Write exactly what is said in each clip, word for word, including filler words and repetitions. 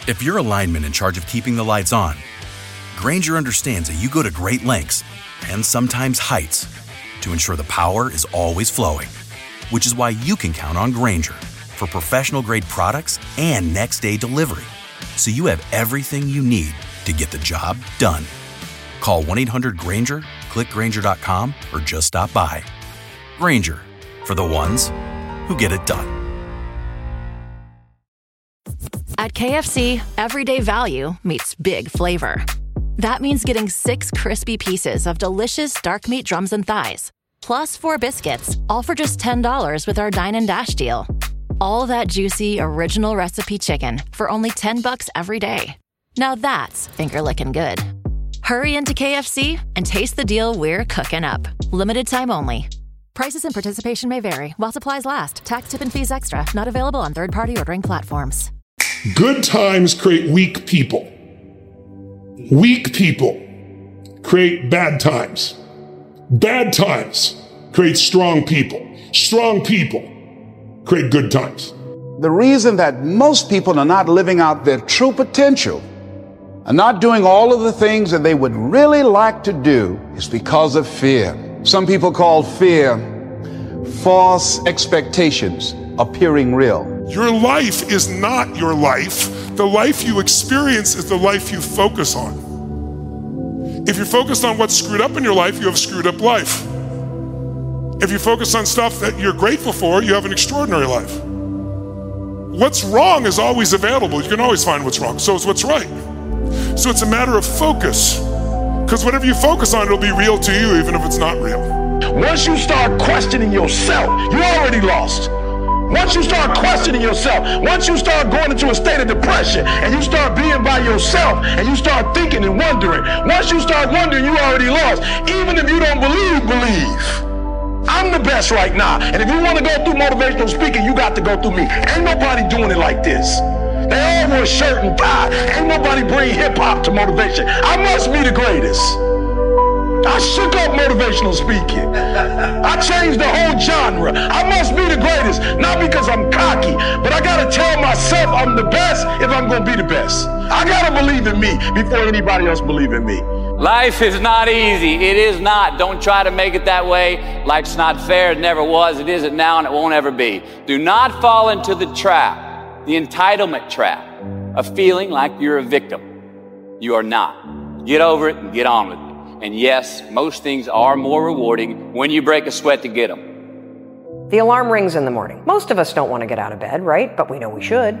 If you're a lineman in charge of keeping the lights on, Grainger understands that you go to great lengths and sometimes heights to ensure the power is always flowing, which is why you can count on Grainger for professional-grade products and next-day delivery, so you have everything you need to get the job done. Call one eight hundred Grainger, click Grainger dot com, or just stop by. Grainger, for the ones who get it done. At K F C, everyday value meets big flavor. That means getting six crispy pieces of delicious dark meat drums and thighs, plus four biscuits, all for just ten dollars with our Dine and Dash deal. All that juicy, original recipe chicken for only ten bucks every day. Now that's finger-licking good. Hurry into K F C and taste the deal we're cooking up. Limited time only. Prices and participation may vary while supplies last. Tax, tip, and fees extra. Not available on third-party ordering platforms. Good times create weak people. Weak people create bad times. Bad times create strong people. Strong people create good times. The reason that most people are not living out their true potential and not doing all of the things that they would really like to do is because of fear. Some people call fear false expectations appearing real. Your life is not your life. The life you experience is the life you focus on. If you're focused on what's screwed up in your life, you have a screwed up life. If you focus on stuff that you're grateful for, you have an extraordinary life. What's wrong is always available. You can always find what's wrong. So is what's right. So it's a matter of focus. Because whatever you focus on, it'll be real to you, even if it's not real. Once you start questioning yourself, you're already lost. Once you start questioning yourself, once you start going into a state of depression and you start being by yourself and you start thinking and wondering, once you start wondering, you already lost. Even if you don't believe, believe. I'm the best right now. And if you want to go through motivational speaking, you got to go through me. Ain't nobody doing it like this. They all wear shirt and tie. Ain't nobody bring hip hop to motivation. I must be the greatest. I shook up motivational speaking. I changed the whole genre. I must be the greatest, not because I'm cocky, but I gotta tell myself I'm the best if I'm gonna be the best. I gotta believe in me before anybody else believe in me. Life is not easy. It is not. Don't try to make it that way. Life's not fair. It never was. It isn't now, and it won't ever be. Do not fall into the trap, the entitlement trap, of feeling like you're a victim. You are not. Get over it and get on with it. And yes, most things are more rewarding when you break a sweat to get them. The alarm rings in the morning. Most of us don't want to get out of bed, right? But we know we should.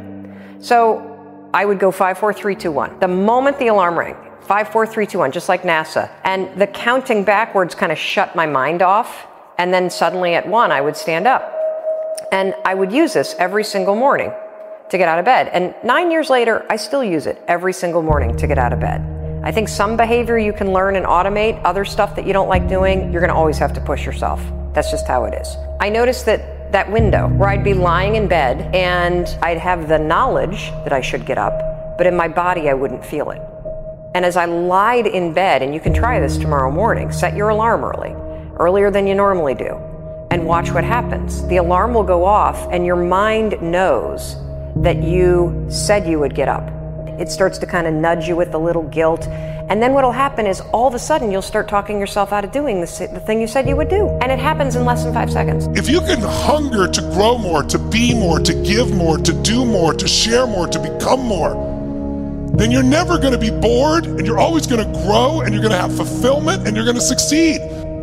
So I would go five, four, three, two, one. The moment the alarm rang, five, four, three, two, one, just like NASA. And the counting backwards kind of shut my mind off. And then suddenly at one, I would stand up. And I would use this every single morning to get out of bed. And nine years later, I still use it every single morning to get out of bed. I think some behavior you can learn and automate. Other stuff that you don't like doing, you're going to always have to push yourself. That's just how it is. I noticed that that window where I'd be lying in bed and I'd have the knowledge that I should get up, but in my body I wouldn't feel it. And as I lied in bed, and you can try this tomorrow morning, set your alarm early, earlier than you normally do, and watch what happens. The alarm will go off and your mind knows that you said you would get up. It starts to kind of nudge you with a little guilt. And then what'll happen is all of a sudden you'll start talking yourself out of doing the, the thing you said you would do. And it happens in less than five seconds. If you can hunger to grow more, to be more, to give more, to do more, to share more, to become more, then you're never going to be bored, and you're always going to grow, and you're going to have fulfillment, and you're going to succeed.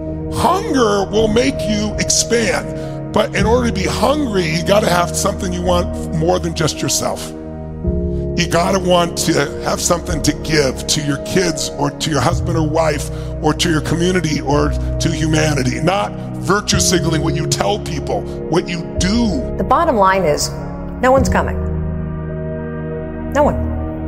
Hunger will make you expand. But in order to be hungry, you got to have something you want more than just yourself. You gotta want to have something to give to your kids or to your husband or wife or to your community or to humanity, not virtue signaling what you tell people, what you do. The bottom line is, no one's coming. No one.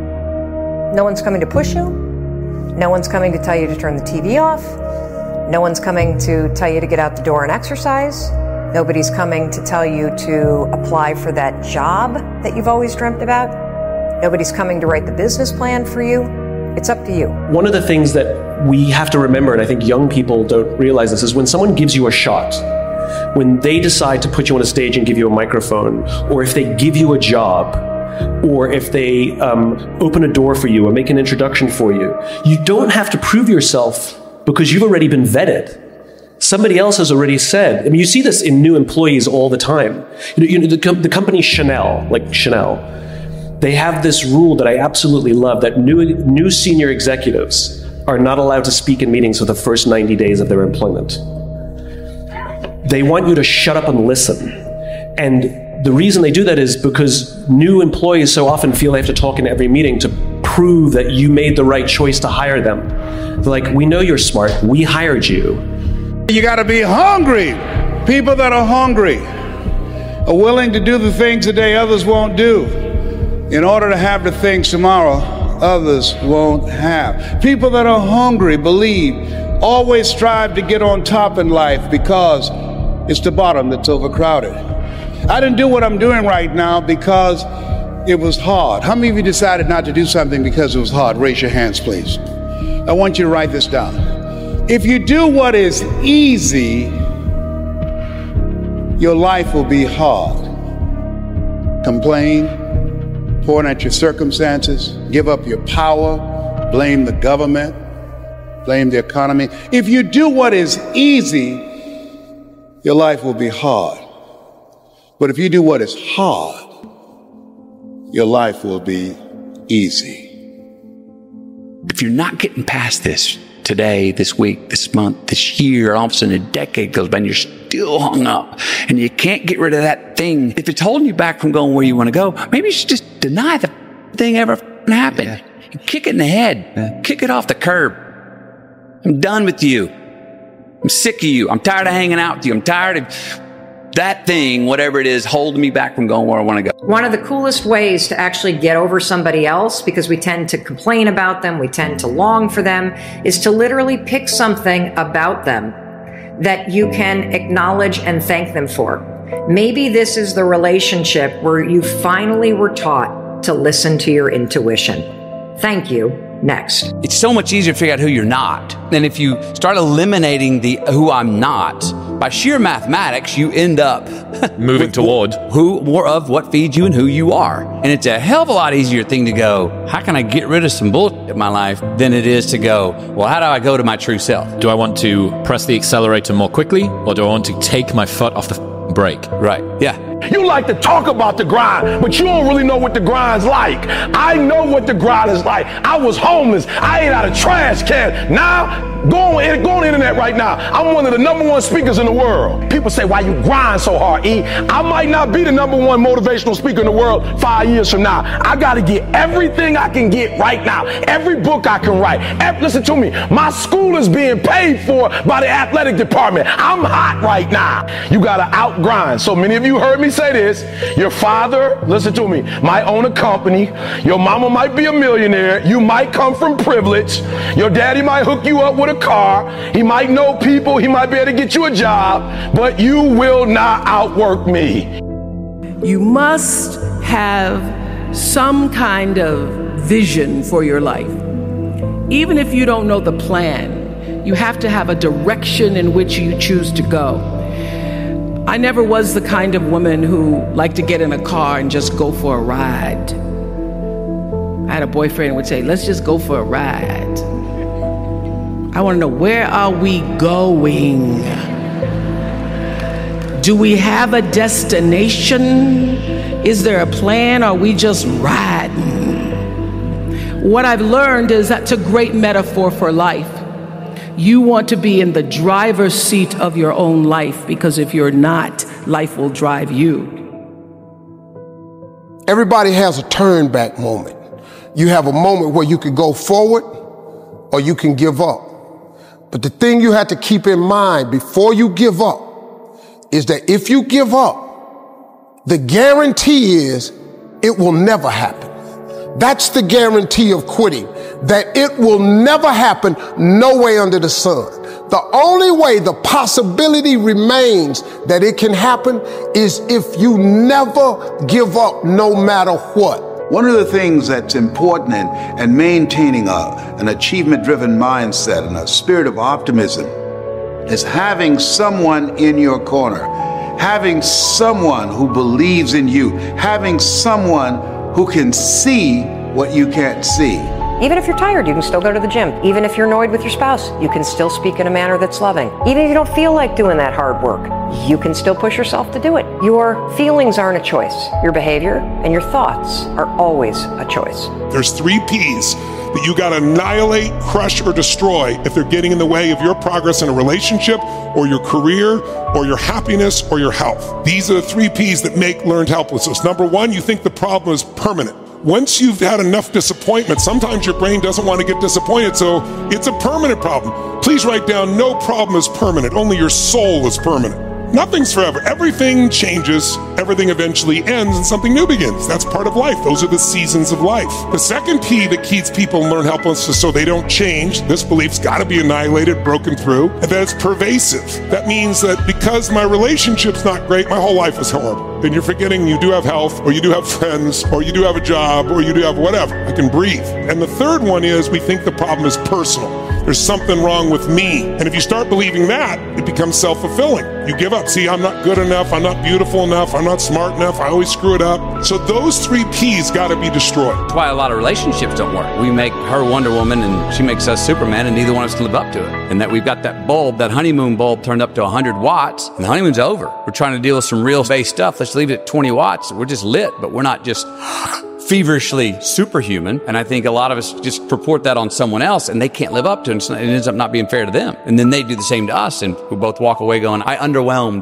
No one's coming to push you. No one's coming to tell you to turn the T V off. No one's coming to tell you to get out the door and exercise. Nobody's coming to tell you to apply for that job that you've always dreamt about. Nobody's coming to write the business plan for you. It's up to you. One of the things that we have to remember, and I think young people don't realize this, is when someone gives you a shot, when they decide to put you on a stage and give you a microphone, or if they give you a job, or if they um, open a door for you or make an introduction for you. You don't have to prove yourself because you've already been vetted. Somebody else has already said, I mean, you see this in new employees all the time. You know, you know the, com- the company Chanel, like Chanel, they have this rule that I absolutely love, that new, new senior executives are not allowed to speak in meetings for the first ninety days of their employment. They want you to shut up and listen. And the reason they do that is because new employees so often feel they have to talk in every meeting to prove that you made the right choice to hire them. They're like, we know you're smart, we hired you. You got to be hungry. People that are hungry are willing to do the things today others won't do in order to have the things tomorrow others won't have. People that are hungry believe, always strive to get on top in life because it's the bottom that's overcrowded. I didn't do what I'm doing right now because it was hard. How many of you decided not to do something because it was hard? Raise your hands, please. I want you to write this down. If you do what is easy, your life will be hard. Complain, point at your circumstances, give up your power, blame the government, blame the economy. If you do what is easy, your life will be hard. But if you do what is hard, your life will be easy. If you're not getting past this today, this week, this month, this year, all of a sudden a decade goes by and you're still hung up and you can't get rid of that thing, if it's holding you back from going where you want to go, maybe you should just deny the thing ever happened. Yeah. Kick it in the head. Yeah. Kick it off the curb. I'm done with you. I'm sick of you. I'm tired of hanging out with you. I'm tired of that thing, whatever it is, holding me back from going where I want to go. One of the coolest ways to actually get over somebody else, because we tend to complain about them, we tend to long for them, is to literally pick something about them that you can acknowledge and thank them for. Maybe this is the relationship where you finally were taught to listen to your intuition. Thank you. Next. It's so much easier to figure out who you're not. And if you start eliminating the who I'm not, by sheer mathematics, you end up moving toward who more of what feeds you and who you are. And it's a hell of a lot easier thing to go, how can I get rid of some bullshit in my life, than it is to go, well, how do I go to my true self? Do I want to press the accelerator more quickly, or do I want to take my foot off the brake? Right. Yeah. You like to talk about the grind, but you don't really know what the grind's like. I know what the grind is like. I was homeless. I ate out of trash can. Now, go on, go on the internet right now. I'm one of the number one speakers in the world. People say, why you grind so hard, E? I might not be the number one motivational speaker in the world five years from now. I got to get everything I can get right now. Every book I can write. Every, listen to me. My school is being paid for by the athletic department. I'm hot right now. You got to out-grind. So many of you heard me say this. Your father, listen to me, might own a company. Your mama might be a millionaire. You might come from privilege. Your daddy might hook you up with a car. He might know people. He might be able to get you a job. But you will not outwork me. You must have some kind of vision for your life. Even if you don't know the plan, you have to have a direction in which you choose to go. I never was the kind of woman who liked to get in a car and just go for a ride. I had a boyfriend who would say, let's just go for a ride. I want to know, where are we going? Do we have a destination? Is there a plan? Or are we just riding? What I've learned is that's a great metaphor for life. You want to be in the driver's seat of your own life, because if you're not, life will drive you. Everybody has a turn back moment. You have a moment where you can go forward or you can give up. But the thing you have to keep in mind before you give up is that if you give up, the guarantee is it will never happen. That's the guarantee of quitting, that it will never happen no way under the sun. The only way the possibility remains that it can happen is if you never give up no matter what. One of the things that's important in, in maintaining a, an achievement-driven mindset and a spirit of optimism is having someone in your corner, having someone who believes in you, having someone who can see what you can't see. Even if you're tired, you can still go to the gym. Even if you're annoyed with your spouse, you can still speak in a manner that's loving. Even if you don't feel like doing that hard work, you can still push yourself to do it. Your feelings aren't a choice. Your behavior and your thoughts are always a choice. There's three P's that you gotta annihilate, crush, or destroy if they're getting in the way of your progress in a relationship or your career or your happiness or your health. These are the three P's that make learned helplessness. Number one, you think the problem is permanent. Once you've had enough disappointment, sometimes your brain doesn't want to get disappointed, so it's a permanent problem. Please write down, no problem is permanent, only your soul is permanent. Nothing's forever. Everything changes, everything eventually ends, and something new begins. That's part of life. Those are the seasons of life. The second P that keeps people in learned helplessness so they don't change, this belief's got to be annihilated, broken through, and that it's pervasive. That means that because my relationship's not great, my whole life is horrible. Then you're forgetting you do have health, or you do have friends, or you do have a job, or you do have whatever. I can breathe. And the third one is we think the problem is personal. There's something wrong with me. And if you start believing that, it becomes self-fulfilling. You give up. See, I'm not good enough. I'm not beautiful enough. I'm not smart enough. I always screw it up. So those three P's got to be destroyed. That's why a lot of relationships don't work. We make her Wonder Woman and she makes us Superman, and neither one of us can live up to it. And that we've got that bulb, that honeymoon bulb turned up to one hundred watts, and the honeymoon's over. We're trying to deal with some real base stuff. Let's leave it at twenty watts. We're just lit, but we're not just feverishly superhuman. And I think a lot of us just purport that on someone else, and they can't live up to it, and it ends up not being fair to them. And then they do the same to us, and we both walk away going, I underwhelmed.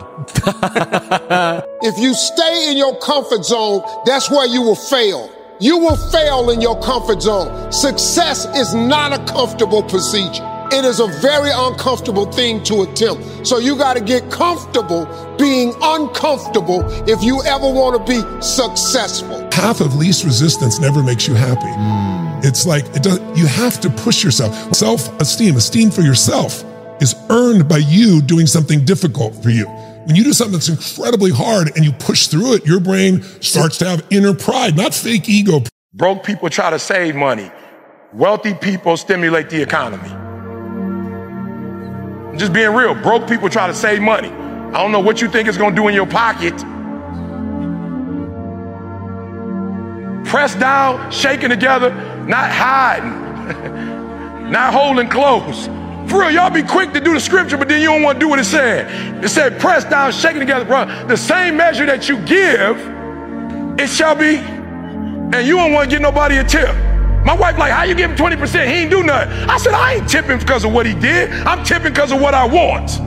If you stay in your comfort zone, that's where you will fail. You will fail in your comfort zone. Success is not a comfortable procedure. It is a very uncomfortable thing to attempt. So you got to get comfortable being uncomfortable if you ever want to be successful. Path of least resistance never makes you happy. Mm. It's like, it does, you have to push yourself. Self-esteem, esteem for yourself is earned by you doing something difficult for you. When you do something that's incredibly hard and you push through it, your brain starts to have inner pride, not fake ego. Broke people try to save money. Wealthy people stimulate the economy. Just being real, broke people try to save money. I don't know what you think it's gonna do in your pocket. Pressed down, shaking together, not hiding, not holding close. For real, y'all be quick to do the scripture, but then you don't want to do what it said. It said, pressed down, shaking together, bro. The same measure that you give, it shall be, and you don't want to get nobody a tip. My wife like, how you give him twenty percent? He ain't do nothing. I said, I ain't tipping because of what he did. I'm tipping because of what I want.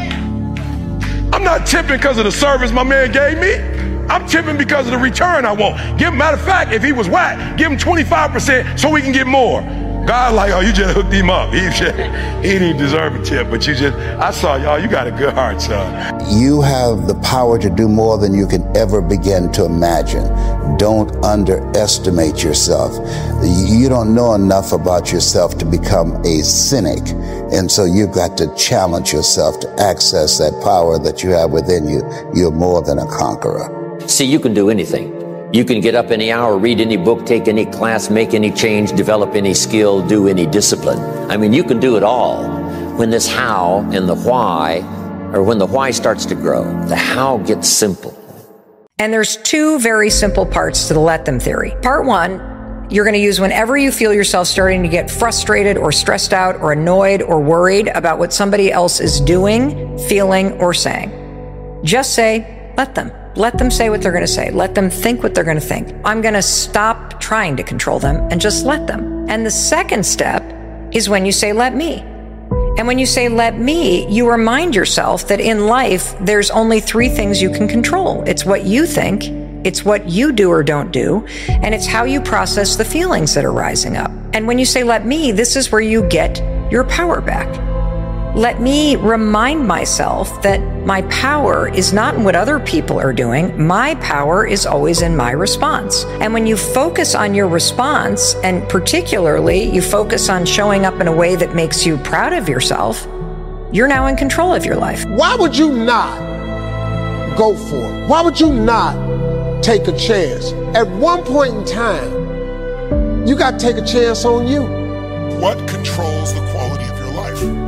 I'm not tipping because of the service my man gave me. I'm tipping because of the return I want. Give him, matter of fact, if he was whack, give him twenty-five percent so we can get more. God like, oh, you just hooked him up. He, just, he didn't deserve a tip, but you just, I saw y'all, you got a good heart, son. You have the power to do more than you can ever begin to imagine. Don't underestimate yourself. You don't know enough about yourself to become a cynic. And so you've got to challenge yourself to access that power that you have within you. You're more than a conqueror. See, you can do anything. You can get up any hour, read any book, take any class, make any change, develop any skill, do any discipline. I mean, you can do it all. When this how and the why, or when the why starts to grow, the how gets simple. And there's two very simple parts to the let them theory. Part one, you're going to use whenever you feel yourself starting to get frustrated or stressed out or annoyed or worried about what somebody else is doing, feeling, or saying. Just say, let them. Let them say what they're going to say. Let them think what they're going to think. I'm going to stop trying to control them and just let them. And the second step is when you say, let me. And when you say, let me, you remind yourself that in life, there's only three things you can control. It's what you think, it's what you do or don't do, and it's how you process the feelings that are rising up. And when you say, let me, this is where you get your power back. Let me remind myself that my power is not in what other people are doing. My power is always in my response. And when you focus on your response, and particularly you focus on showing up in a way that makes you proud of yourself, you're now in control of your life. Why would you not go for it? Why would you not take a chance? At one point in time, you got to take a chance on you. What controls the quality of your life?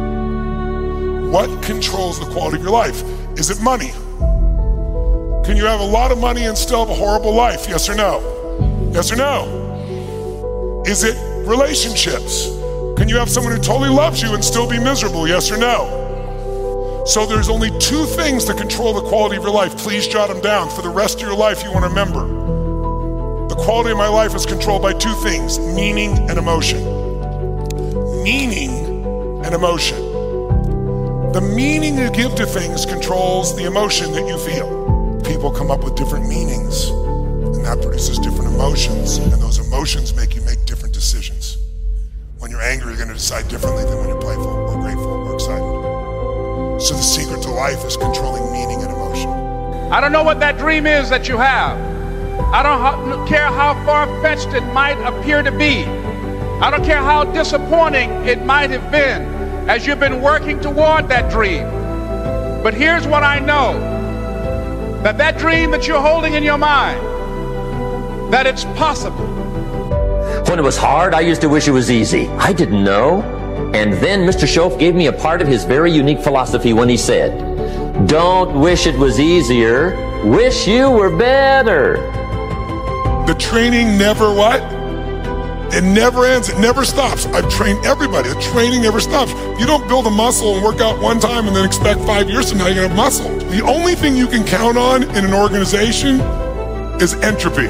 What controls the quality of your life? Is it money? Can you have a lot of money and still have a horrible life? Yes or no? Yes or no? Is it relationships? Can you have someone who totally loves you and still be miserable? Yes or no? So there's only two things that control the quality of your life. Please jot them down. For the rest of your life, you want to remember. The quality of my life is controlled by two things, meaning and emotion. Meaning and emotion. The meaning you give to things controls the emotion that you feel. People come up with different meanings, and that produces different emotions, and those emotions make you make different decisions. When you're angry, you're going to decide differently than when you're playful or grateful or excited. So the secret to life is controlling meaning and emotion. I don't know what that dream is that you have. I don't care how far-fetched it might appear to be. I don't care how disappointing it might have been as you've been working toward that dream. But here's what I know, that that dream that you're holding in your mind, that it's possible. When it was hard, I used to wish it was easy. I didn't know. And then Mister Shoaff gave me a part of his very unique philosophy when he said, don't wish it was easier, wish you were better. The training never what? It never ends. It never stops. I've trained everybody. The training never stops. You don't build a muscle and work out one time and then expect five years from now you're going to have muscle. The only thing you can count on in an organization is entropy.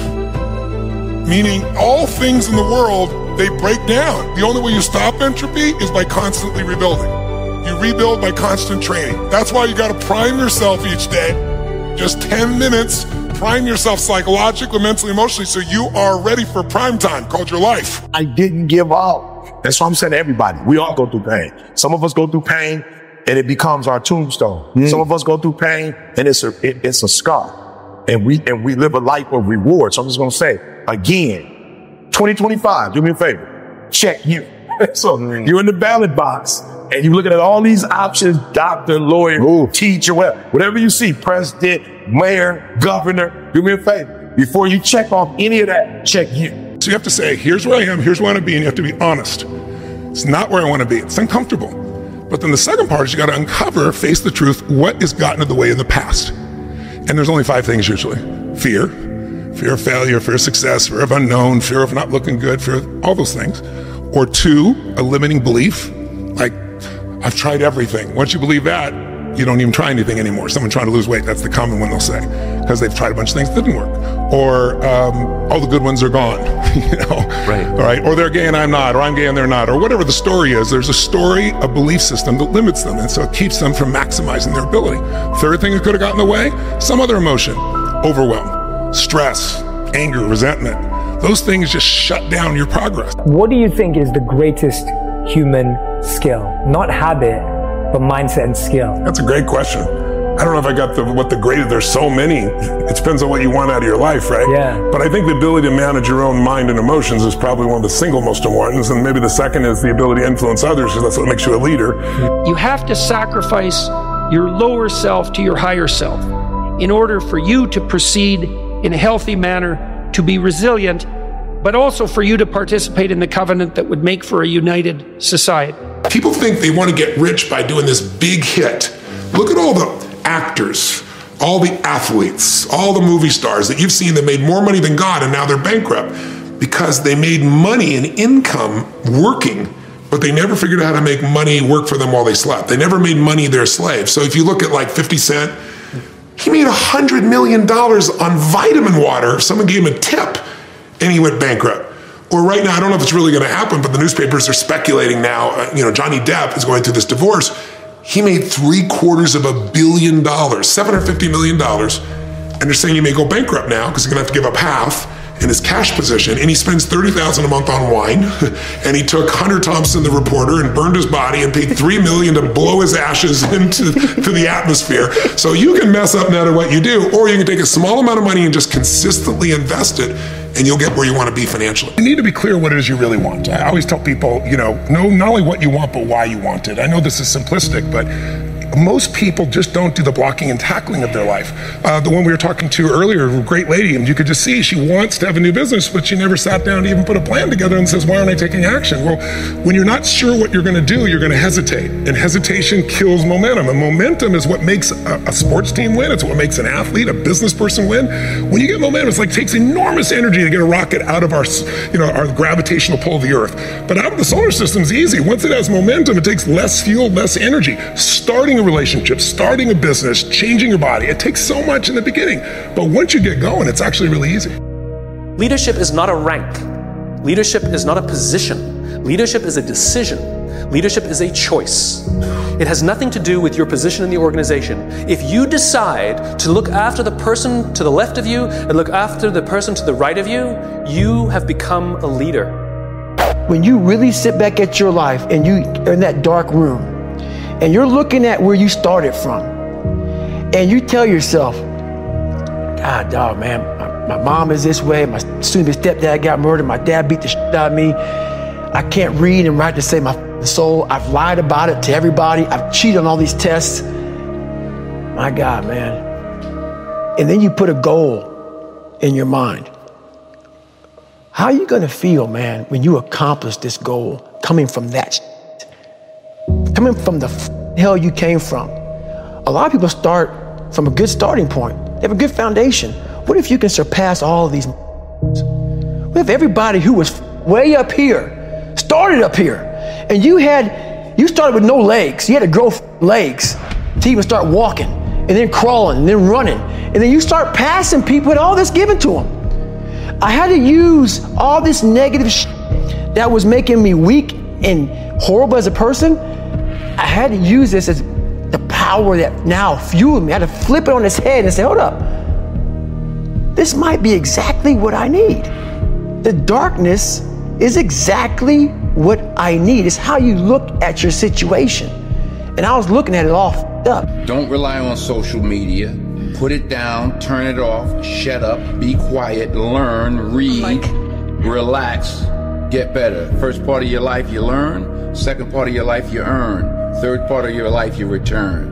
Meaning all things in the world, they break down. The only way you stop entropy is by constantly rebuilding. You rebuild by constant training. That's why you got to prime yourself each day. Just ten minutes, prime yourself psychologically, mentally, emotionally, so you are ready for prime time, called your life. I didn't give up. That's what I'm saying to everybody. We all go through pain. Some of us go through pain and it becomes our tombstone. Mm. Some of us go through pain and it's a, it, it's a scar. And we, and we live a life of reward. So I'm just going to say, again, twenty twenty-five, do me a favor, check you. So mm. you're in the ballot box and you're looking at all these options, doctor, lawyer, Ooh. teacher, whatever, whatever you see, president, mayor, governor, do me a favor. Before you check off any of that, check you. So you have to say, here's where I am, here's where I want to be, and you have to be honest. It's not where I want to be. It's uncomfortable. But then the second part is you got to uncover, face the truth, what has gotten in the way in the past. And there's only five things usually. Fear, fear of failure, fear of success, fear of unknown, fear of not looking good, fear of all those things. Or two, a limiting belief, like, I've tried everything. Once you believe that, you don't even try anything anymore. Someone trying to lose weight, that's the common one they'll say, because they've tried a bunch of things that didn't work. Or um, all the good ones are gone, you know? Right. All right. Or they're gay and I'm not, or I'm gay and they're not, or whatever the story is. There's a story, a belief system that limits them, and so it keeps them from maximizing their ability. Third thing that could have gotten in the way, some other emotion, overwhelm, stress, anger, resentment. Those things just shut down your progress. What do you think is the greatest human skill? Not habit, but mindset and skill. That's a great question. I don't know if I got the what the greatest, there's so many. It depends on what you want out of your life, right? Yeah. But I think the ability to manage your own mind and emotions is probably one of the single most important. And maybe the second is the ability to influence others, because that's what makes you a leader. You have to sacrifice your lower self to your higher self in order for you to proceed in a healthy manner, to be resilient, but also for you to participate in the covenant that would make for a united society. People think they want to get rich by doing this big hit. Look at all the actors, all the athletes, all the movie stars that you've seen that made more money than God and now they're bankrupt because they made money and income working, but they never figured out how to make money work for them while they slept. They never made money their slave. So if you look at like fifty Cent, he made one hundred million dollars on vitamin water if someone gave him a tip and he went bankrupt. Or right now, I don't know if it's really going to happen, but the newspapers are speculating now, uh, you know, Johnny Depp is going through this divorce. He made three quarters of a billion dollars, seven hundred fifty million dollars, and they're saying he may go bankrupt now because he's going to have to give up half in his cash position, and he spends thirty thousand dollars a month on wine, and he took Hunter Thompson, the reporter, and burned his body and paid three million dollars to blow his ashes into to the atmosphere. So you can mess up no matter what you do, or you can take a small amount of money and just consistently invest it, and you'll get where you want to be financially. You need to be clear what it is you really want. I always tell people, you know, know not only what you want, but why you want it. I know this is simplistic, but most people just don't do the blocking and tackling of their life. Uh, the one we were talking to earlier, a great lady, and you could just see she wants to have a new business, but she never sat down to even put a plan together and says, why aren't I taking action? Well, when you're not sure what you're going to do, you're going to hesitate. And hesitation kills momentum. And momentum is what makes a, a sports team win. It's what makes an athlete, a business person win. When you get momentum, it's like it takes enormous energy to get a rocket out of our, you know, our gravitational pull of the Earth. But out of the solar system is easy. Once it has momentum, it takes less fuel, less energy. Starting a relationship, starting a business, changing your body, it takes so much in the beginning. But once you get going, it's actually really easy. Leadership is not a rank. Leadership is not a position. Leadership is a decision. Leadership is a choice. It has nothing to do with your position in the organization. If you decide to look after the person to the left of you and look after the person to the right of you, you have become a leader. When you really sit back at your life and you are in that dark room and you're looking at where you started from and you tell yourself, God, dog, man, my, my mom is this way, my soon-to-be stepdad got murdered, my dad beat the shit out of me, I can't read and write to save my soul, I've lied about it to everybody, I've cheated on all these tests. My God, man. And then you put a goal in your mind. How are you gonna feel, man, when you accomplish this goal coming from that shit? Coming from the f- hell you came from? A lot of people start from a good starting point. They have a good foundation. What if you can surpass all of these? What if everybody who was way up here started up here, and you had, you started with no legs. You had to grow legs to even start walking, and then crawling, and then running. And then you start passing people with all this given to them. I had to use all this negative shit that was making me weak and horrible as a person. I had to use this as the power that now fueled me. I had to flip it on its head and say, hold up. This might be exactly what I need. The darkness is exactly what I need. It's how you look at your situation. And I was looking at it all f***ed up. Don't rely on social media. Put it down, turn it off, shut up, be quiet, learn, read, relax, get better. First part of your life you learn, second part of your life you earn, third part of your life you return.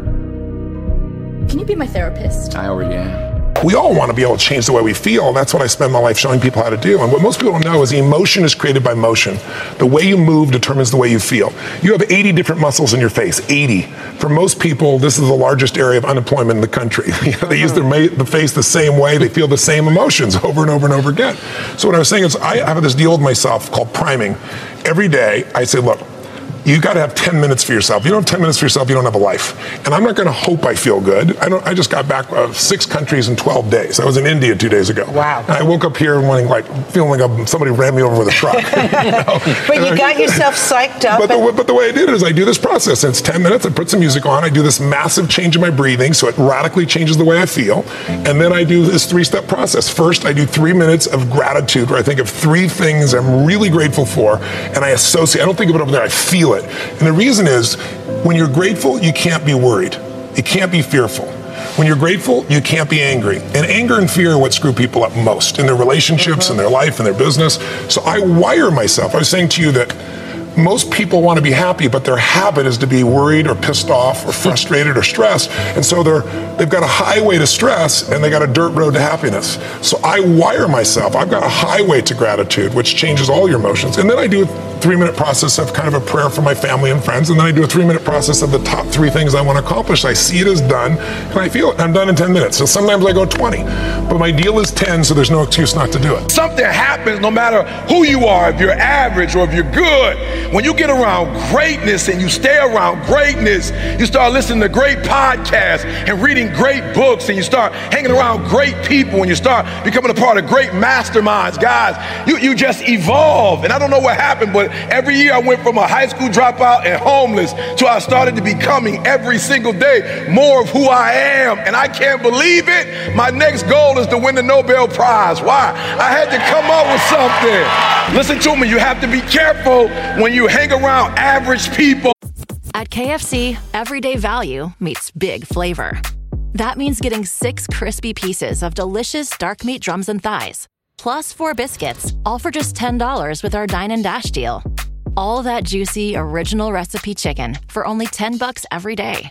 Can you be my therapist? I already am. We all want to be able to change the way we feel. That's what I spend my life showing people how to do. And what most people don't know is emotion is created by motion. The way you move determines the way you feel. You have eighty different muscles in your face, eighty. For most people, this is the largest area of unemployment in the country. You know, they use their ma- the face the same way. They feel the same emotions over and over and over again. So what I was saying is I have this deal with myself called priming. Every day I say, look, you got to have ten minutes for yourself. If you don't have ten minutes for yourself, you don't have a life. And I'm not going to hope I feel good. I don't. I just got back of six countries in twelve days. I was in India two days ago. Wow. And I woke up here wanting, like, feeling like somebody ran me over with a truck. you know? But you got yourself psyched up. But the, but the way I did it is I do this process. And it's ten minutes. I put some music on. I do this massive change in my breathing, so it radically changes the way I feel. And then I do this three-step process. First, I do three minutes of gratitude, where I think of three things I'm really grateful for, and I associate. I don't think of it over there. I feel it. And the reason is, when you're grateful, you can't be worried. You can't be fearful. When you're grateful, you can't be angry. And anger and fear are what screw people up most in their relationships, in their life, in their business. So I wire myself. I was saying to you that most people want to be happy, but their habit is to be worried or pissed off or frustrated or stressed. And so they're, they've got a highway to stress and they got a dirt road to happiness. So I wire myself. I've got a highway to gratitude, which changes all your emotions. And then I do a three-minute process of kind of a prayer for my family and friends. And then I do a three-minute process of the top three things I want to accomplish. I see it as done and I feel it. I'm done in ten minutes. So sometimes I go twenty. But my deal is ten, so there's no excuse not to do it. Something happens no matter who you are, if you're average or if you're good. When you get around greatness and you stay around greatness, you start listening to great podcasts and reading great books, and you start hanging around great people, and you start becoming a part of great masterminds. Guys, you, you just evolve. And I don't know what happened, but every year I went from a high school dropout and homeless to I started to becoming every single day more of who I am. And I can't believe it. My next goal is to win the Nobel Prize. Why? I had to come up with something. Listen to me, you have to be careful when you hang around average people. At K F C, everyday value meets big flavor. That means getting six crispy pieces of delicious dark meat drums and thighs, plus four biscuits, all for just ten dollars with our Dine and Dash deal. All that juicy, original recipe chicken for only ten bucks every day.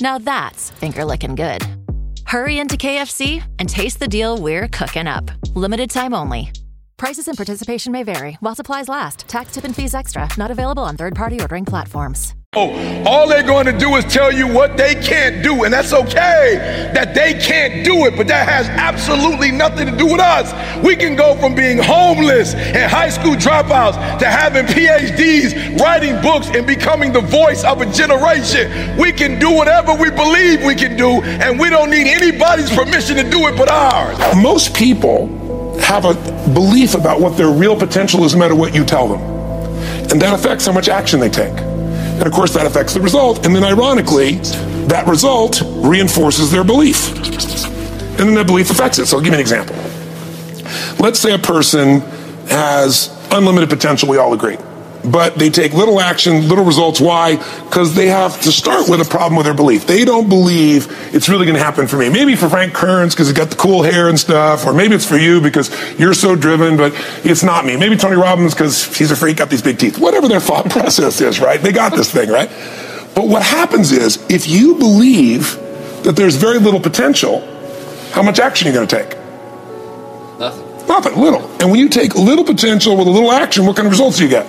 Now that's finger-licking good. Hurry into K F C and taste the deal we're cooking up. Limited time only. Prices and participation may vary while supplies last. Tax, tip, and fees extra. Not available on third-party ordering platforms. Oh, all they're going to do is tell you what they can't do, and that's okay that they can't do it, but that has absolutely nothing to do with us. We can go from being homeless and high school dropouts to having P H Ds, writing books, and becoming the voice of a generation. We can do whatever we believe we can do, and we don't need anybody's permission to do it but ours. Most people have a belief about what their real potential is no matter what you tell them. And that affects how much action they take. And of course that affects the result. And then ironically, that result reinforces their belief. And then that belief affects it. So I'll give you an example. Let's say a person has unlimited potential, we all agree. But they take little action, little results. Why? Because they have to start with a problem with their belief. They don't believe it's really going to happen for me. Maybe for Frank Kearns because he's got the cool hair and stuff, or maybe it's for you because you're so driven, but it's not me. Maybe Tony Robbins because he's a freak, got these big teeth. Whatever their thought process is, right? They got this thing, right? But what happens is, if you believe that there's very little potential, how much action are you going to take? Nothing. Nothing, little. And when you take little potential with a little action, what kind of results do you get?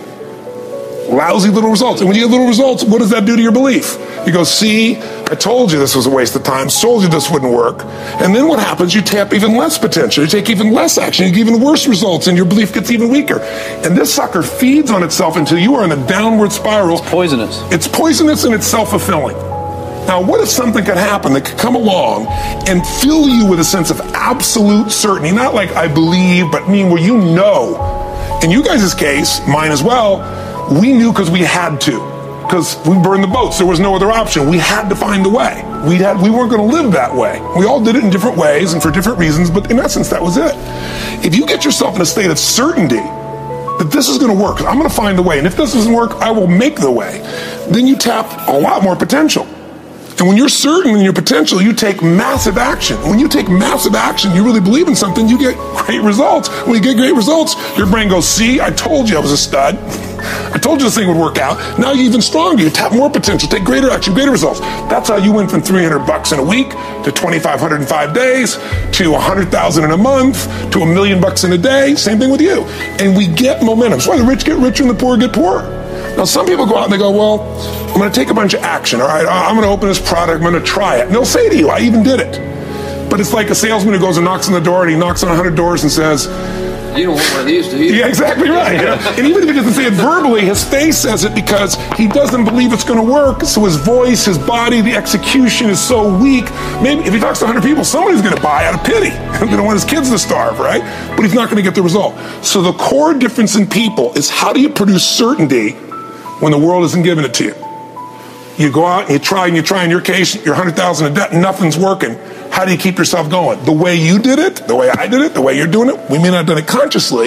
Lousy little results. And when you get little results, what does that do to your belief? You go, see, I told you this was a waste of time, told you this wouldn't work. And then what happens? You tap even less potential. You take even less action. You get even worse results, and your belief gets even weaker. And this sucker feeds on itself until you are in a downward spiral. It's poisonous. It's poisonous and it's self-fulfilling. Now, what if something could happen that could come along and fill you with a sense of absolute certainty? Not like I believe, but mean where you know. In you guys' case, mine as well, we knew because we had to, because we burned the boats. There was no other option. We had to find a way. We had, we weren't going to live that way. We all did it in different ways and for different reasons, but in essence, that was it. If you get yourself in a state of certainty that this is going to work, I'm going to find a way, and if this doesn't work, I will make the way, then you tap a lot more potential. And when you're certain in your potential, you take massive action. When you take massive action, you really believe in something, you get great results. When you get great results, your brain goes, see, I told you I was a stud. I told you this thing would work out. Now you're even stronger. You tap more potential, take greater action, greater results. That's how you went from three hundred bucks in a week to twenty-five hundred in five days to one hundred thousand in a month to a million bucks in a day. Same thing with you. And we get momentum. That's why the rich get richer and the poor get poorer. Now, some people go out and they go, well, I'm going to take a bunch of action, all right? I'm going to open this product. I'm going to try it. And they'll say to you, I even did it. But it's like a salesman who goes and knocks on the door, and he knocks on one hundred doors and says, you don't want one of these, do you? Yeah, exactly right. Yeah. And even if he doesn't say it verbally, his face says it because he doesn't believe it's going to work. So his voice, his body, the execution is so weak. Maybe if he talks to one hundred people, somebody's going to buy out of pity. They don't want his kids to starve, right? But he's not going to get the result. So the core difference in people is, how do you produce certainty when the world isn't giving it to you? You go out and you try and you try. In your case, you're one hundred thousand in debt, nothing's working. How do you keep yourself going? The way you did it, the way I did it, the way you're doing it, we may not have done it consciously,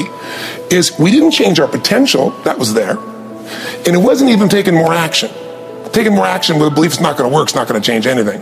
is we didn't change our potential. That was there. And it wasn't even taking more action. Taking more action with a belief it's not going to work, it's not going to change anything.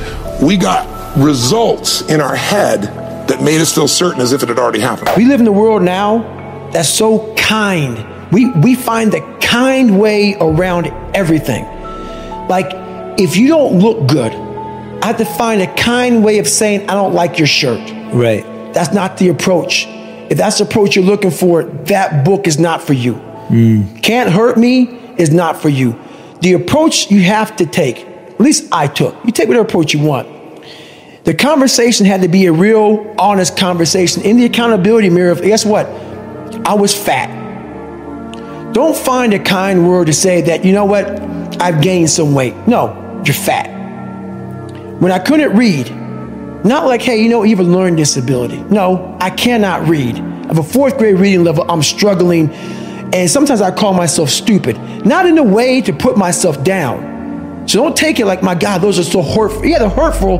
We got results in our head that made us feel certain as if it had already happened. We live in a world now that's so kind. We, we find the kind way around everything. Like, if you don't look good, I have to find a kind way of saying, I don't like your shirt. Right. That's not the approach. If that's the approach you're looking for, that book is not for you. Mm. Can't Hurt Me is not for you. The approach you have to take, at least I took, you take whatever approach you want. The conversation had to be a real, honest conversation in the accountability mirror of, guess what? I was fat. Don't find a kind word to say that, you know what, I've gained some weight. No, you're fat. When I couldn't read, not like, hey, you know, you have a learning disability. No, I cannot read. I have a fourth grade reading level. I'm struggling. And sometimes I call myself stupid. Not in a way to put myself down. So don't take it like, my God, those are so hurtful. Yeah, they're hurtful,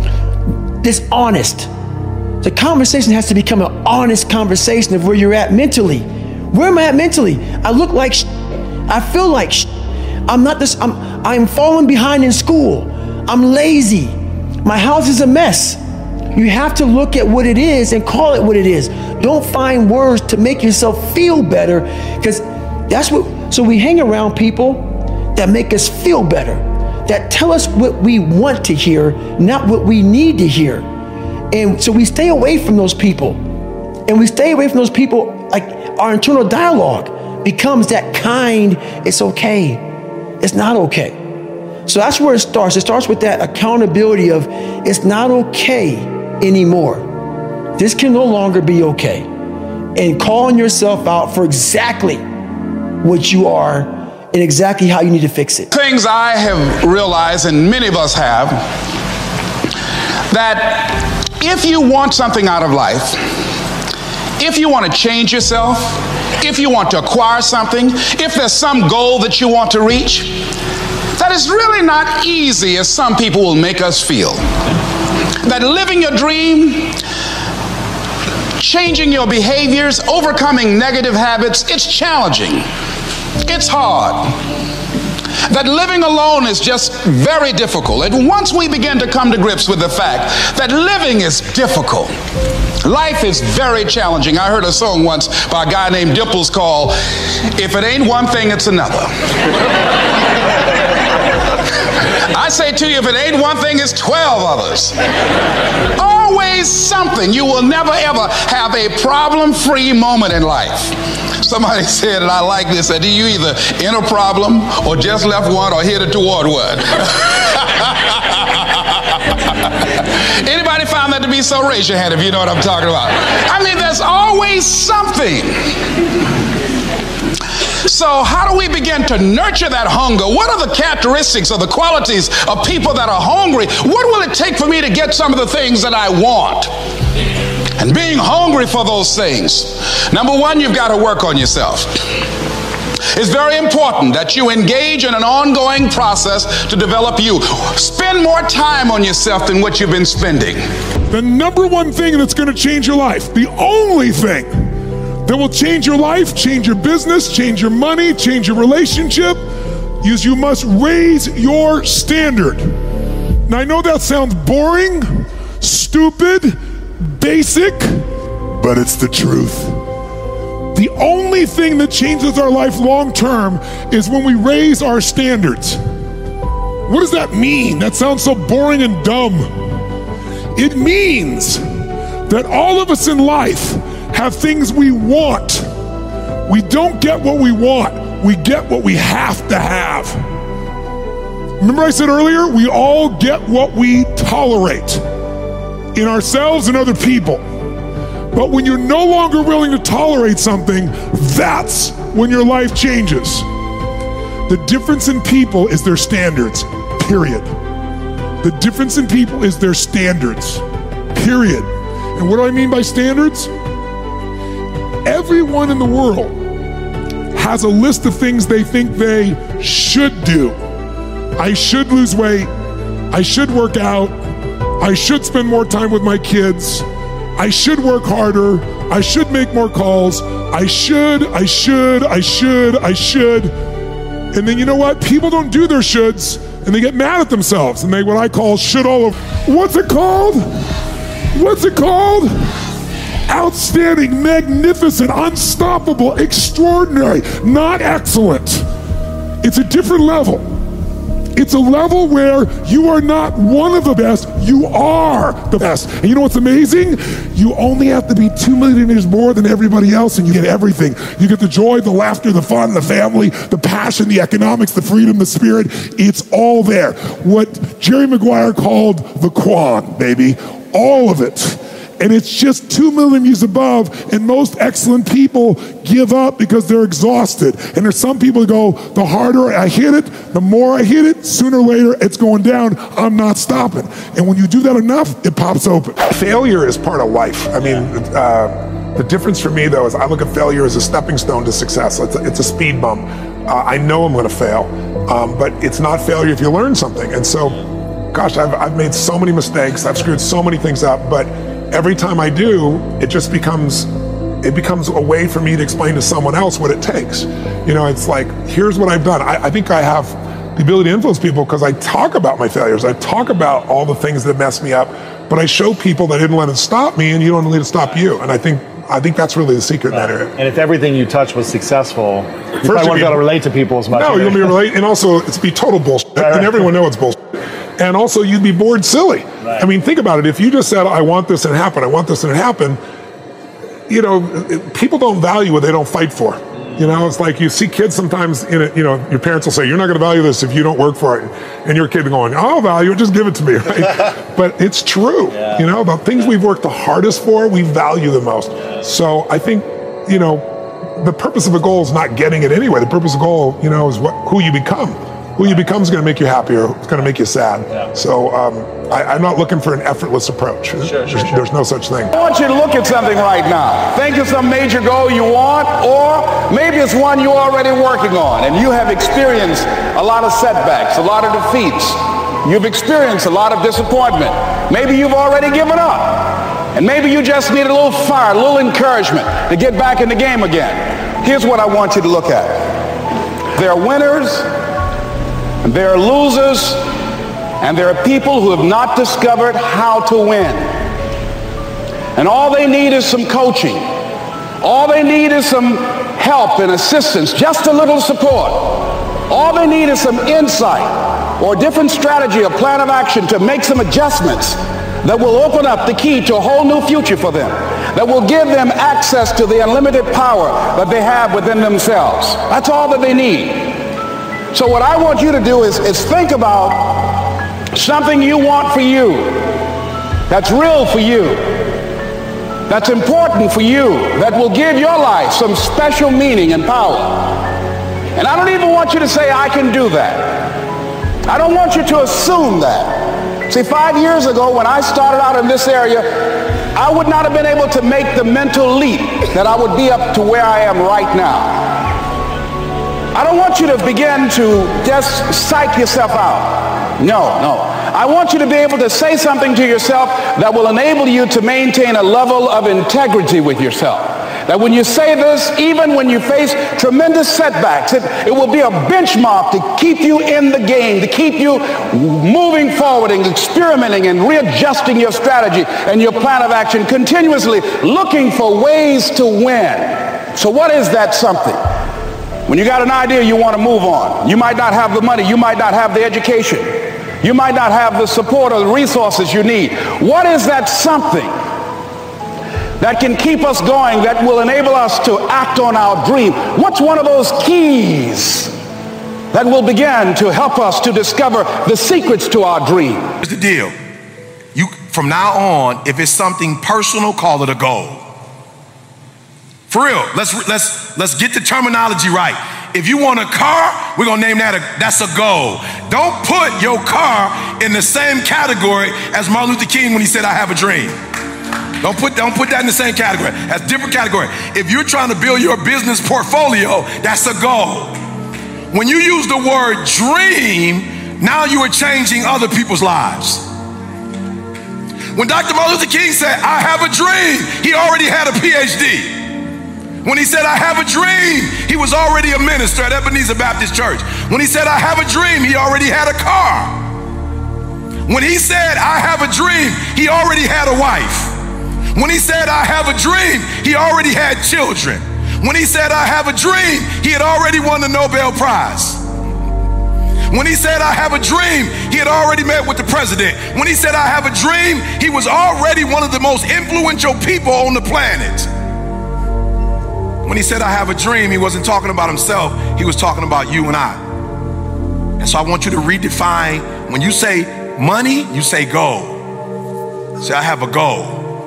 dishonest. The conversation has to become an honest conversation of where you're at mentally. Where am I at mentally? I look like sh- I feel like sh- I'm not this, I'm, I'm falling behind in school. I'm lazy. My house is a mess. You have to look at what it is and call it what it is. Don't find words to make yourself feel better, because that's what, so we hang around people that make us feel better. that tell us what we want to hear, not what we need to hear. And so we stay away from those people. And we stay away from those people, like our internal dialogue becomes that kind, it's okay, it's not okay. So that's where it starts. It starts with that accountability of it's not okay anymore. This can no longer be okay. And calling yourself out for exactly what you are and exactly how you need to fix it. Things I have realized, and many of us have, that if you want something out of life, if you want to change yourself, if you want to acquire something, if there's some goal that you want to reach, that is really not easy as some people will make us feel. That living your dream, changing your behaviors, overcoming negative habits, it's challenging. It's hard. That living alone is just very difficult. And once we begin to come to grips with the fact that living is difficult, life is very challenging. I heard a song once by a guy named Dimples called, "If It Ain't One Thing, It's Another." I say to you, if it ain't one thing, it's twelve others. Always something. You will never ever have a problem-free moment in life. Somebody said, and I like this, that you either in a problem or just left one or headed toward one. Anybody found that to be so? Raise your hand if you know what I'm talking about. I mean, there's always something. So how do we begin to nurture that hunger? What are the characteristics or the qualities of people that are hungry? What will it take for me to get some of the things that I want? And being hungry for those things. Number one, you've got to work on yourself. It's very important that you engage in an ongoing process to develop you. Spend more time on yourself than what you've been spending. The number one thing that's going to change your life, the only thing that will change your life, change your business, change your money, change your relationship, is you must raise your standard. Now I know that sounds boring, stupid, basic, but it's the truth. The only thing that changes our life long term is when we raise our standards. What does that mean? That sounds so boring and dumb. It means that all of us in life have things we want. We don't get what we want. We get what we have to have. Remember I said earlier, we all get what we tolerate in ourselves and other people. But when you're no longer willing to tolerate something, that's when your life changes. The difference in people is their standards, period. The difference in people is their standards, period. And what do I mean by standards? Everyone in the world has a list of things they think they should do. I should lose weight. I should work out. I should spend more time with my kids. I should work harder. I should make more calls. I should, I should, I should, I should. And then you know what? People don't do their shoulds and they get mad at themselves and they what I call should all over. What's it called? What's it called? Outstanding, magnificent, unstoppable, extraordinary, not excellent. It's a different level. It's a level where you are not one of the best, you are the best. And you know what's amazing? You only have to be two millimeters more than everybody else and you get everything. You get the joy, the laughter, the fun, the family, the passion, the economics, the freedom, the spirit. It's all there. What Jerry Maguire called the Quan, baby. All of it. And it's just two millimeters above, and most excellent people give up because they're exhausted. And there's some people who go, the harder I hit it, the more I hit it, sooner or later it's going down, I'm not stopping. And when you do that enough, it pops open. Failure is part of life. I mean, uh, the difference for me though is I look at failure as a stepping stone to success. It's a, it's a speed bump. Uh, I know I'm gonna fail, um, but it's not failure if you learn something. And so, gosh, I've, I've made so many mistakes, I've screwed so many things up, but every time I do, it just becomes, it becomes a way for me to explain to someone else what it takes. You know, it's like, here's what I've done. I, I think I have the ability to influence people because I talk about my failures. I talk about all the things that messed me up, but I show people that I didn't let it stop me and you don't let it stop you. And I think I think that's really the secret right. in that area. And if everything you touch was successful, you First probably you won't be able to relate to people as much. No, you'll be relate, and also it's be total bullshit, right, right. and everyone knows it's bullshit. And also you'd be bored silly. Right. I mean, think about it. If you just said, I want this and happen, I want this and happen, you know, people don't value what they don't fight for. You know, it's like you see kids sometimes in it, you know, your parents will say, you're not going to value this if you don't work for it. And your kid going, I'll value it, just give it to me, right? But it's true. Yeah. You know, the things we've worked the hardest for, we value the most. Yeah. So I think, you know, the purpose of a goal is not getting it anyway. The purpose of a goal, you know, is what who you become. Who you become is going to make you happier. It's going to make you sad. Yeah. So um, I, I'm not looking for an effortless approach. Sure, sure, sure. There's, there's no such thing. I want you to look at something right now. Think of some major goal you want, or maybe it's one you're already working on, and you have experienced a lot of setbacks, a lot of defeats. You've experienced a lot of disappointment. Maybe you've already given up, and maybe you just need a little fire, a little encouragement to get back in the game again. Here's what I want you to look at. There are winners, and there are losers, and there are people who have not discovered how to win. And all they need is some coaching. All they need is some help and assistance, just a little support. All they need is some insight or a different strategy, a plan of action to make some adjustments that will open up the key to a whole new future for them, that will give them access to the unlimited power that they have within themselves. That's all that they need. So what I want you to do is, is think about something you want for you, that's real for you, that's important for you, that will give your life some special meaning and power. And I don't even want you to say, I can do that. I don't want you to assume that. See, five years ago when I started out in this area, I would not have been able to make the mental leap that I would be up to where I am right now. I don't want you to begin to just psych yourself out. No, no. I want you to be able to say something to yourself that will enable you to maintain a level of integrity with yourself. That when you say this, even when you face tremendous setbacks, it, it will be a benchmark to keep you in the game, to keep you moving forward and experimenting and readjusting your strategy and your plan of action, continuously looking for ways to win. So what is that something? When you got an idea you want to move on, you might not have the money, you might not have the education, you might not have the support or the resources you need. What is that something that can keep us going, that will enable us to act on our dream? What's one of those keys that will begin to help us to discover the secrets to our dream? Here's the deal. You, from now on, if it's something personal, call it a goal. For real, let's let's let's get the terminology right. If you want a car, we're gonna name that a, that's a goal. Don't put your car in the same category as Martin Luther King when he said, I have a dream. Don't put, don't put that in the same category. That's a different category. If you're trying to build your business portfolio, that's a goal. When you use the word dream, now you are changing other people's lives. When Doctor Martin Luther King said, I have a dream, he already had a P H D. When he said, I have a dream, he was already a minister at Ebenezer Baptist Church. When he said, I have a dream, he already had a car. When he said, I have a dream, he already had a wife. When he said, I have a dream, he already had children. When he said, I have a dream, he had already won the Nobel Prize. When he said, I have a dream, he had already met with the president. When he said, I have a dream, he was already one of the most influential people on the planet. When he said, I have a dream, he wasn't talking about himself. He was talking about you and I. And so I want you to redefine, when you say money, you say goal. Say, I have a goal.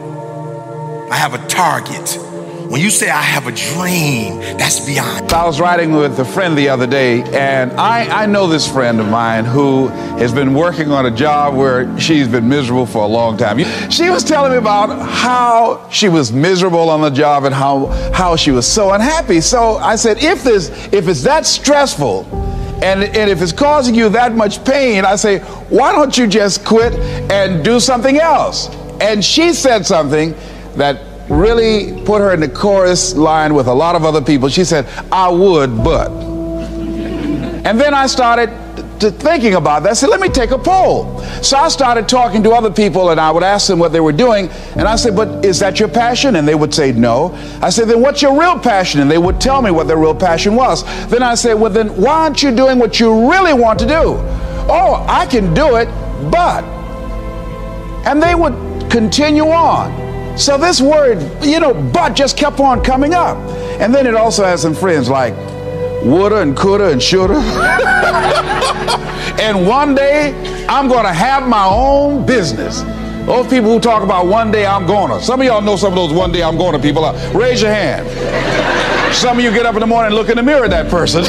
I have a target. When you say I have a dream, that's beyond. I was riding with a friend the other day, and I, I know this friend of mine who has been working on a job where she's been miserable for a long time. She was telling me about how she was miserable on the job and how, how she was so unhappy. So I said, if this, if it's that stressful, and, and if it's causing you that much pain, I say, why don't you just quit and do something else? And she said something that really put her in the chorus line with a lot of other people. She said, I would, but. And then I started to thinking about that. I said, let me take a poll. So I started talking to other people, and I would ask them what they were doing. And I said, but is that your passion? And they would say no. I said, then what's your real passion? And they would tell me what their real passion was. Then I said, well, then why aren't you doing what you really want to do? Oh, I can do it, but. And they would continue on. So this word, you know, but just kept on coming up. And then it also has some friends like woulda and coulda and shoulda. And one day I'm gonna have my own business. Those people who talk about one day I'm gonna. Some of y'all know some of those one day I'm gonna people. Uh, raise your hand. Some of you get up in the morning and look in the mirror at that person.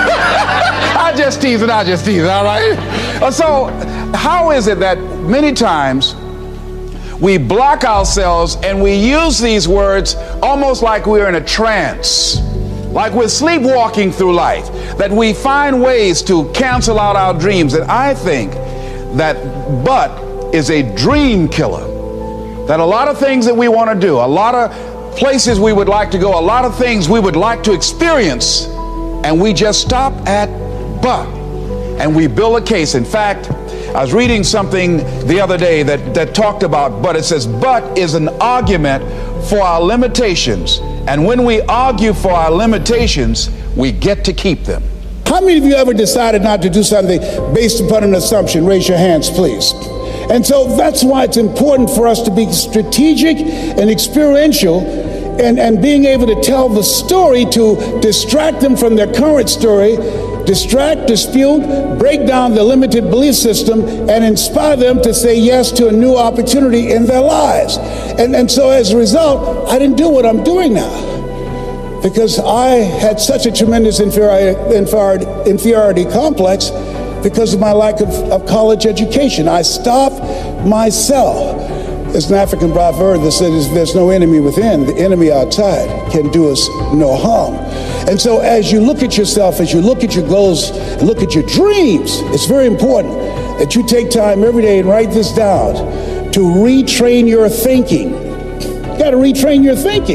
I just tease it, I just tease it, all right? Uh, so how is it that many times we block ourselves and we use these words almost like we're in a trance, like we're sleepwalking through life, that we find ways to cancel out our dreams? And I think that but is a dream killer. That a lot of things that we want to do, a lot of places we would like to go, a lot of things we would like to experience, and we just stop at but, and we build a case. In fact, I was reading something the other day that, that talked about but. It says, but is an argument for our limitations. And when we argue for our limitations, we get to keep them. How many of you ever decided not to do something based upon an assumption? Raise your hands, please. And so that's why it's important for us to be strategic and experiential, and, and being able to tell the story to distract them from their current story, distract, dispute, break down the limited belief system, and inspire them to say yes to a new opportunity in their lives. And, and so as a result, I didn't do what I'm doing now because I had such a tremendous inferiority, inferiority, inferiority complex because of my lack of, of college education. I stopped myself. There's an African proverb that says there's no enemy within, the enemy outside can do us no harm. And so as you look at yourself, as you look at your goals, and look at your dreams, it's very important that you take time every day and write this down to retrain your thinking. You got to retrain your thinking.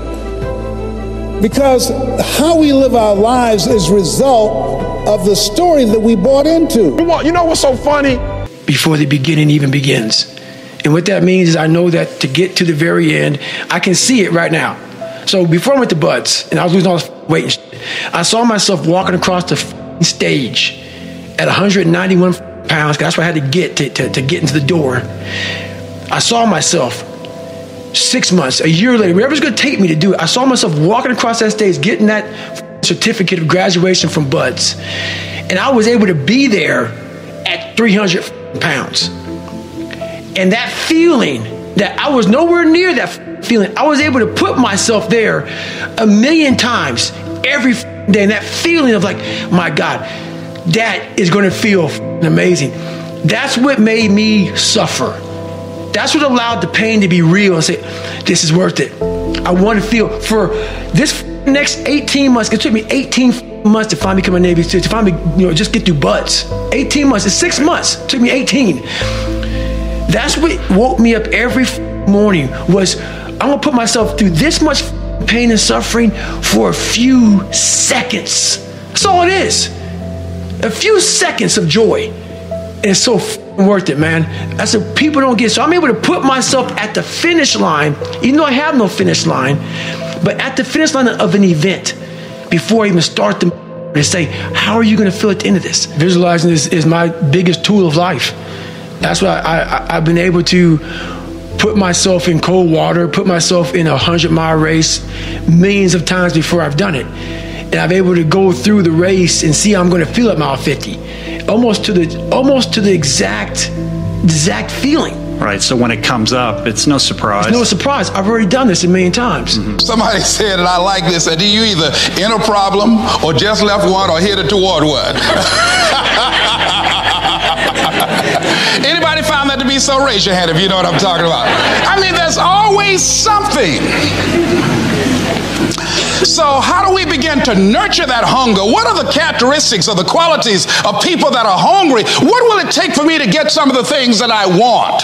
Because how we live our lives is a result of the story that we bought into. You know what's so funny? Before the beginning even begins. And what that means is I know that to get to the very end, I can see it right now. So before I went to Buds, and I was losing all this weight and shit, I saw myself walking across the stage at one hundred ninety-one pounds, because that's what I had to get to, to, to get into the door. I saw myself six months, a year later, whatever's going to take me to do it, I saw myself walking across that stage, getting that certificate of graduation from Buds. And I was able to be there at three hundred pounds. And that feeling that I was nowhere near that feeling, I was able to put myself there a million times every day. And that feeling of like, my God, that is going to feel amazing. That's what made me suffer. That's what allowed the pain to be real and say, this is worth it. I want to feel for this next eighteen months. It took me eighteen months to finally become a Navy SEAL, to finally, you know, just get through Buds. eighteen months, it's six months. It took me eighteen. That's what woke me up every morning was, I'm gonna put myself through this much pain and suffering for a few seconds. That's all it is. A few seconds of joy. And it's so worth it, man. That's what people don't get. So I'm able to put myself at the finish line, even though I have no finish line, but at the finish line of an event before I even start the to say, how are you gonna feel at the end of this? Visualizing this is my biggest tool of life. That's why I, I, I've been able to put myself in cold water, put myself in a hundred mile race millions of times before I've done it. And I'm able to go through the race and see how I'm going to feel at mile fifty. Almost to the almost to the exact exact feeling. Right, so when it comes up, it's no surprise. It's no surprise. I've already done this a million times. Mm-hmm. Somebody said, and I like this, that you either in a problem or just left one or headed toward one. Anybody found that to be so? Raise your hand if you know what I'm talking about. I mean, there's always something. So how do we begin to nurture that hunger? What are the characteristics or the qualities of people that are hungry? What will it take for me to get some of the things that I want?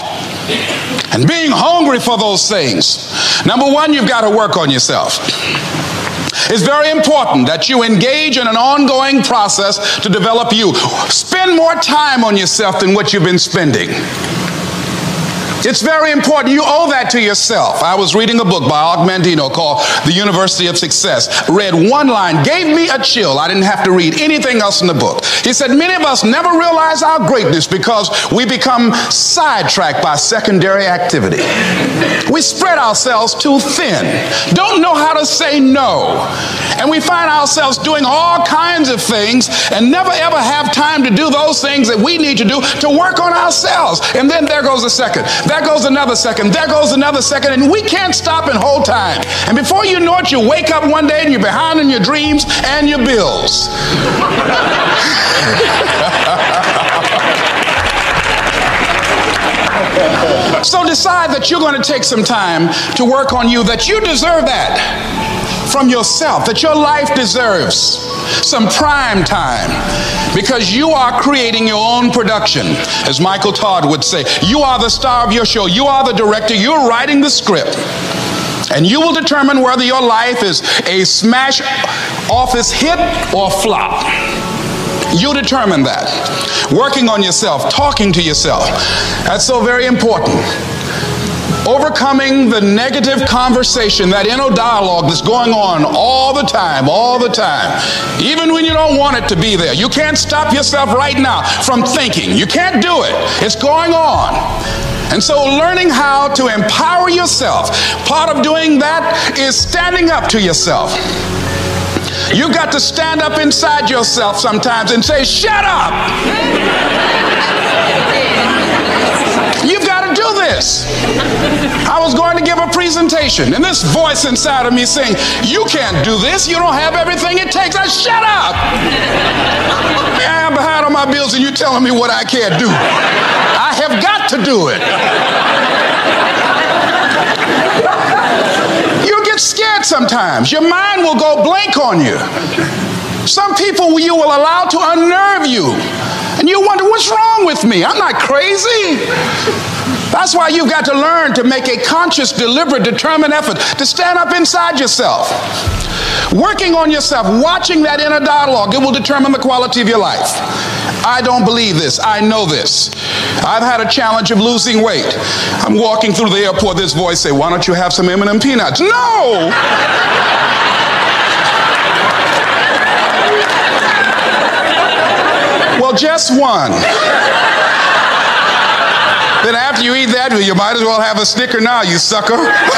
And being hungry for those things. Number one, you've got to work on yourself. It's very important that you engage in an ongoing process to develop you. Spend more time on yourself than what you've been spending. It's very important. You owe that to yourself. I was reading a book by Og Mandino called The University of Success. Read one line, gave me a chill. I didn't have to read anything else in the book. He said, many of us never realize our greatness because we become sidetracked by secondary activity. We spread ourselves too thin, don't know how to say no. And we find ourselves doing all kinds of things and never ever have time to do those things that we need to do to work on ourselves. And then there goes a second. There goes another second. There goes another second. And we can't stop and hold time. And before you know it, you wake up one day and you're behind in your dreams and your bills. So decide that you're going to take some time to work on you, that you deserve that from yourself, that your life deserves some prime time, because you are creating your own production. As Michael Todd would say, you are the star of your show. You are the director. You're writing the script. And you will determine whether your life is a smash office hit or flop. You determine that. Working on yourself, talking to yourself. That's so very important. Overcoming the negative conversation, that inner dialogue that's going on all the time, all the time. Even when you don't want it to be there. You can't stop yourself right now from thinking. You can't do it. It's going on. And so learning how to empower yourself, part of doing that is standing up to yourself. You've got to stand up inside yourself sometimes and say, shut up! You've got to do this. I was going to give a presentation, and this voice inside of me saying, you can't do this. You don't have everything it takes. I shut up! I'm behind on my bills, and you're telling me what I can't do. I have got to do it. You get scared sometimes. Your mind will go blank on you. Some people you will allow to unnerve you. And you wonder, what's wrong with me? I'm not crazy. That's why you've got to learn to make a conscious, deliberate, determined effort to stand up inside yourself. Working on yourself, watching that inner dialogue, it will determine the quality of your life. I don't believe this. I know this. I've had a challenge of losing weight. I'm walking through the airport, this voice say, why don't you have some M and M peanuts? No! Well, just one. Then after you eat that, you might as well have a Snicker now, you sucker.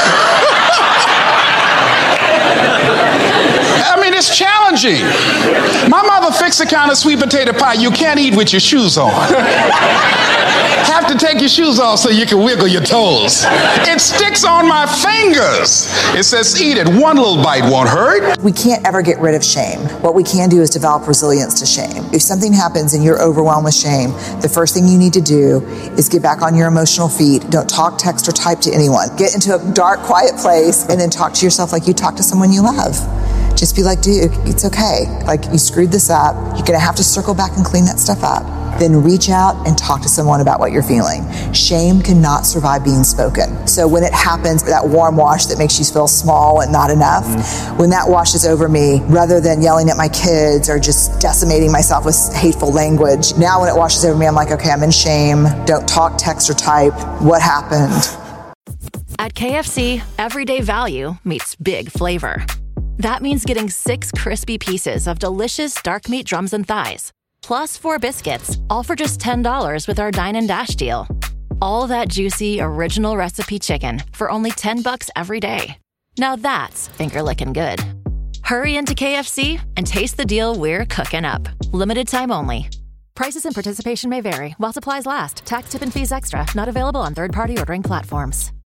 I mean, it's challenging. My mother fixed the kind of sweet potato pie you can't eat with your shoes on. Have to take your shoes off so you can wiggle your toes. It sticks on my fingers. It says, eat it. One little bite won't hurt. We can't ever get rid of shame. What we can do is develop resilience to shame. If something happens and you're overwhelmed with shame, the first thing you need to do is get back on your emotional feet. Don't talk, text, or type to anyone. Get into a dark, quiet place and then talk to yourself like you talk to someone you love. Just be like, dude, it's okay. Like, you screwed this up. You're going to have to circle back and clean that stuff up. Then reach out and talk to someone about what you're feeling. Shame cannot survive being spoken. So when it happens, that warm wash that makes you feel small and not enough, mm-hmm. when that washes over me, rather than yelling at my kids or just decimating myself with hateful language, now when it washes over me, I'm like, okay, I'm in shame. Don't talk, text, or type. What happened? At K F C, everyday value meets big flavor. That means getting six crispy pieces of delicious dark meat drums and thighs, plus four biscuits, all for just ten dollars with our Dine and Dash deal. All that juicy, original recipe chicken for only ten bucks every day. Now that's finger-licking good. Hurry into K F C and taste the deal we're cooking up. Limited time only. Prices and participation may vary while supplies last. Tax, tip, and fees extra. Not available on third-party ordering platforms.